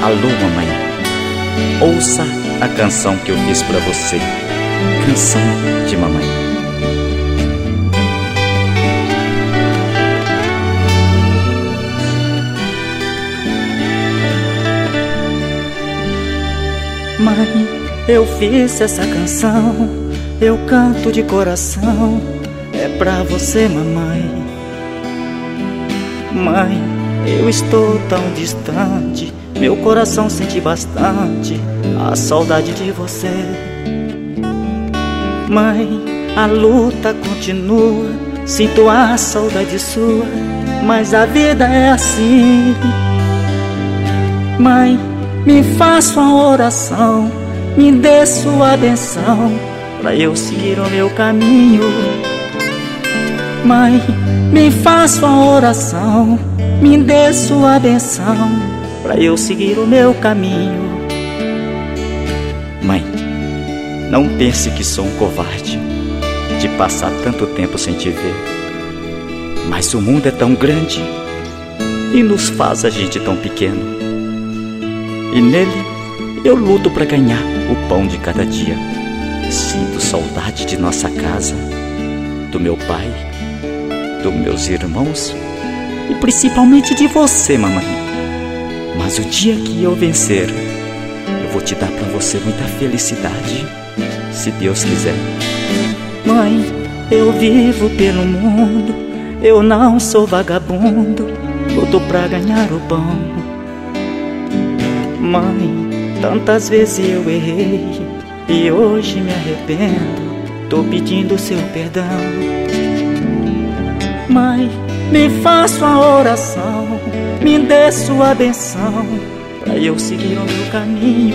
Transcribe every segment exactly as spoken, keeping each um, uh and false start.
Alô, mamãe, ouça a canção que eu fiz pra você, canção de mamãe. Mãe, eu fiz essa canção, eu canto de coração, é pra você, mamãe. Mãe, eu estou tão distante, meu coração sente bastante a saudade de você. Mãe, a luta continua, sinto a saudade sua, mas a vida é assim. Mãe, me faça uma oração, me dê sua benção, pra eu seguir o meu caminho. Mãe, me faça uma oração, me dê sua benção, pra eu seguir o meu caminho. Mãe, não pense que sou um covarde de passar tanto tempo sem te ver, mas o mundo é tão grande e nos faz a gente tão pequeno, e nele eu luto pra ganhar o pão de cada dia. Sinto saudade de nossa casa, do meu pai, dos meus irmãos e principalmente de você, mamãe. Mas o dia que eu vencer, eu vou te dar pra você muita felicidade, se Deus quiser. Mãe, eu vivo pelo mundo, eu não sou vagabundo, luto pra ganhar o pão. Mãe, tantas vezes eu errei e hoje me arrependo, tô pedindo seu perdão. Mãe, me faça uma oração, me dê sua benção, pra eu seguir o meu caminho.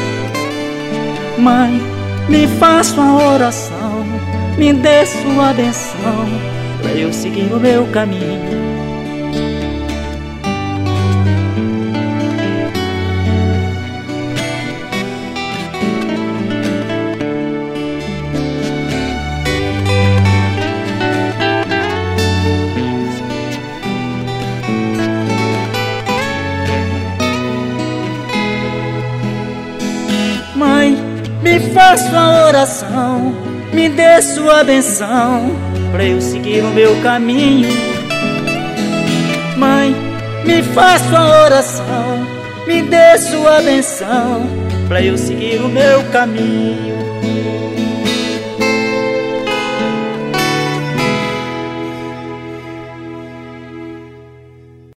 Mãe, me faça uma oração, me dê sua benção, pra eu seguir o meu caminho. Mãe, me faça uma oração, me dê sua benção, pra eu seguir o meu caminho. Mãe, me faça uma oração, me dê sua benção, pra eu seguir o meu caminho.